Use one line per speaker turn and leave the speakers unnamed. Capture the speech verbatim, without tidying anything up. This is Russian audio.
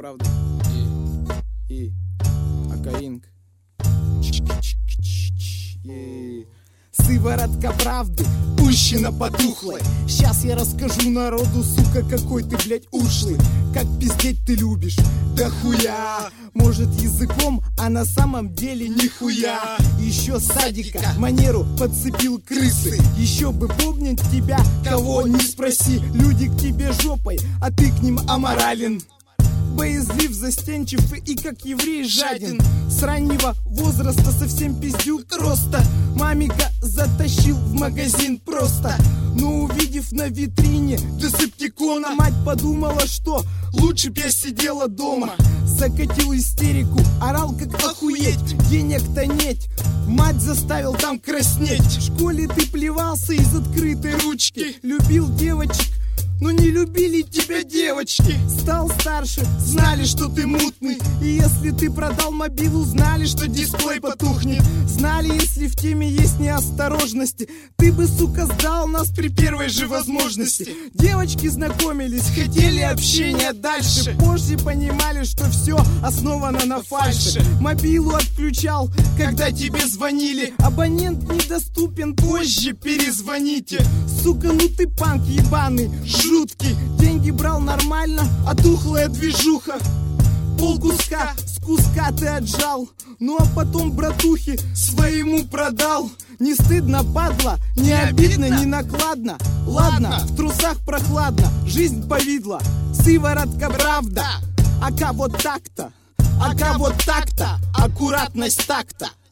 правда. И, и, Акаинг. Сыворотка правды, пущена потухлой. Сейчас я расскажу народу, сука, какой ты, блядь, ушлый. Как пиздеть ты любишь, да хуя. Может языком, а на самом деле нихуя. Еще с садика манеру подцепил крысы. Еще бы помнить тебя, кого не спроси. Люди к тебе жопой, а ты к ним аморален. Боязлив, застенчив и как еврей жаден. С раннего возраста совсем пиздюк роста. Мамика затащил в магазин просто. Но увидев на витрине Десептикона, мать подумала, что лучше б я сидела дома. Закатил истерику, орал как охуеть. Денег-то нет, мать заставил там краснеть. В школе ты плевался из открытой ручки. Любил девочек, но не любили тебя девочки. Стал старше, знали, что ты мутный. И если ты продал мобилу, знали, что дисплей потухнет. Знали, если в теме есть неосторожности, ты бы, сука, сдал нас при первой же возможности. Девочки знакомились, хотели общения дальше. Позже понимали, что все основано на фальше. Мобилу отключал, когда тебе звонили. Абонент недоступен, позже перезвоните. Сука, ну ты панк ебаный, жуткий. Деньги брал нормально, а тухлая движуха. Полкуска с куска ты отжал. Ну а потом братухи своему продал. Не стыдно, падла, не обидно, не накладно. Ладно, в трусах прохладно, жизнь повидла. Сыворотка правда, ака вот так-то, ака вот так-то, аккуратность так-то.